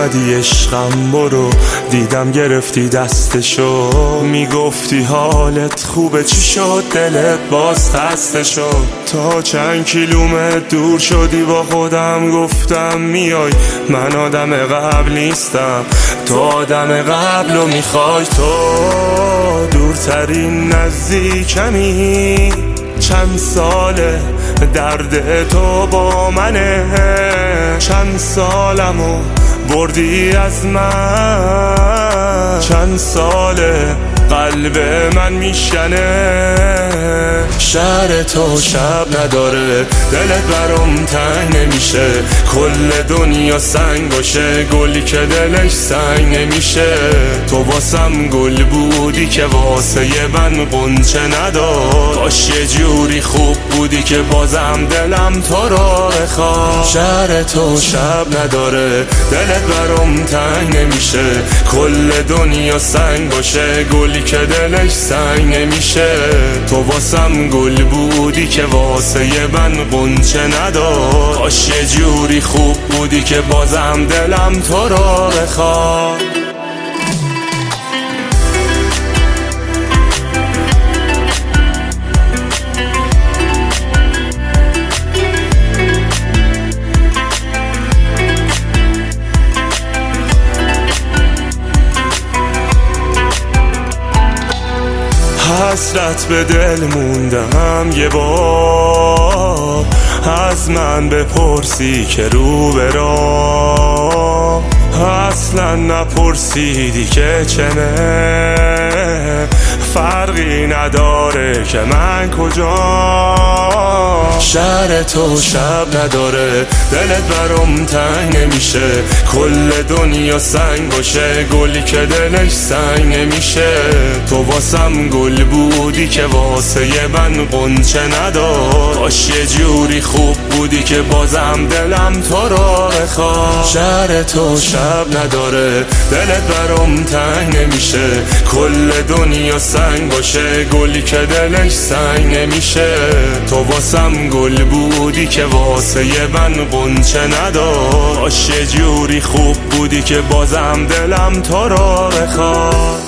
اومدی عشقم برو، دیدم گرفتی دستشو، میگفتی حالت خوبه چی شد دلت باز خسته شد. تا چند کیلومتر دور شدی با خودم گفتم میای، من آدم قبل نیستم، تو آدم قبل و میخوای. تو دورترین نزدیکمی، چند ساله درد تو با منه، چند سالمو بردی از من، چند ساله قلب من میشکنه. شهر تو شب نداره، دلت برام تنگ نمیشه، کل دنیا سنگ باشه، گلی که دلش سنگ نمیشه. تو واسم گل بودی که واسه من غنچه نداد، کاش یه جوری خوب بودی که بازم دلم تو رو بخواد. شهر تو شب نداره، دلت برام تنگ نمیشه، کل دنیا سنگ باشه، گلی که دلش سنگ نمیشه. تو واسم گل بودی که واسه من غنچه نداد، کاش یه جوری خوب بودی که بازم دلم تو رو بخواد. حسرت به دل موندم یه بار، از من بپرسی که رو به راه، اصلا نپرسیدی که چنه، فرقی نداره که من کجا. شهر تو شب نداره، دلت برام تنگ نمیشه، کل دنیا سنگ باشه، گلی که دلش سنگ نمیشه. تو واسم گل بودی که واسه من غنچه نداد، کاش یه جوری خوب بودی که بازم دلم تو رو بخواد. شهر تو شب نداره، دلت برام تنگ نمیشه، کل دنیا سنگ باشه، گلی که دلش سنگ نمیشه. تو واسم گل بودی که واسه من غنچه نداد، کاش یه جوری خوب بودی که بازم دلم تو رو بخواد.